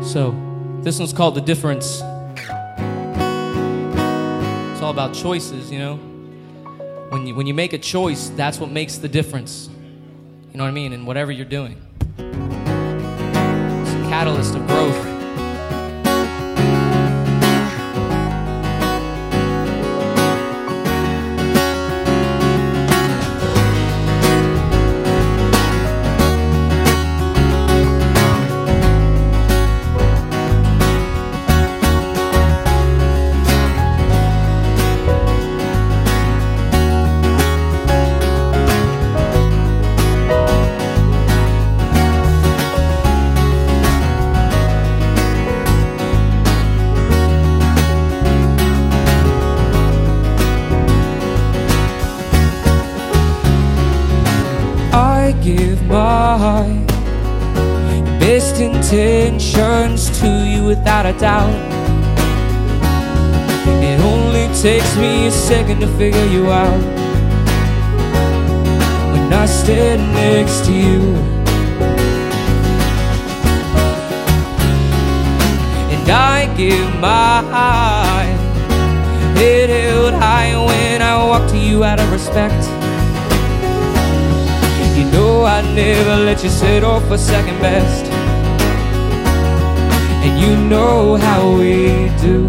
So, this one's called The Difference. It's all about choices, you know? When you make a choice, that's what makes the difference. You know what I mean? In whatever you're doing. It's a catalyst of growth. I give my best intentions to you without a doubt. It only takes me a second to figure you out. When I stand next to you, and I give my head held high when I walk to you out of respect. You know I'd never let you settle for second best, and you know how we do.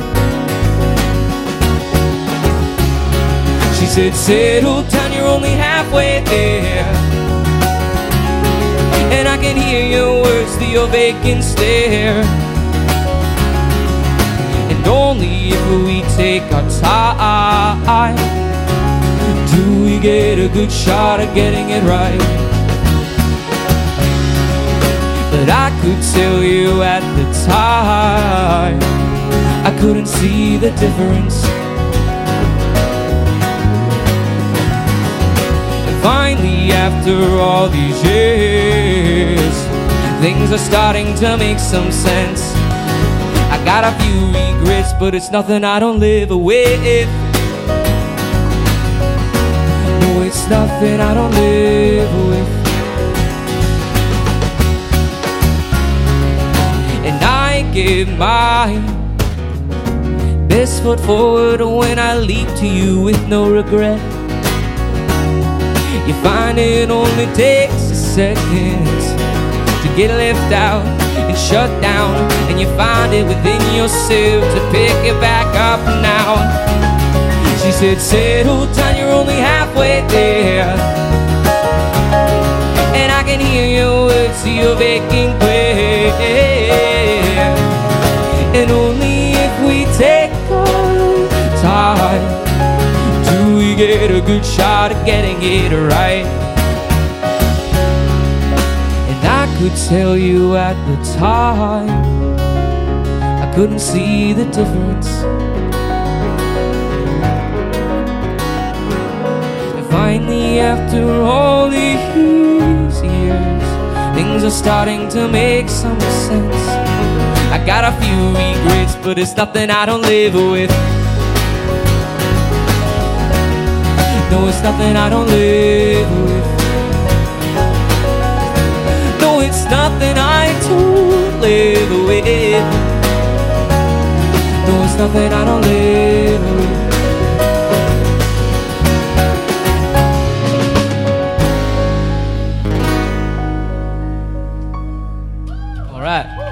She said, settle down, you're only halfway there. And I can hear your words through your vacant stare. And only if we take our time do we get a good shot at getting it right. But I could tell you at the time I couldn't see the difference. And finally, after all these years, things are starting to make some sense. I got a few regrets, but it's nothing I don't live with. It's nothing I don't live with. And I give my best foot forward when I leap to you with no regret. You find it only takes a second to get left out and shut down, and you find it within yourself to pick it back up now. She said, settle down, you're only halfway there. And I can hear your words to your vacant glare. And only if we take our time do we get a good shot at getting it right. And I could tell you at the time I couldn't see the difference. Finally, after all these years, things are starting to make some sense. I got a few regrets, but it's nothing I don't live with. No, it's nothing I don't live with. No, it's nothing I don't live with. No, it's nothing I don't live with. All right.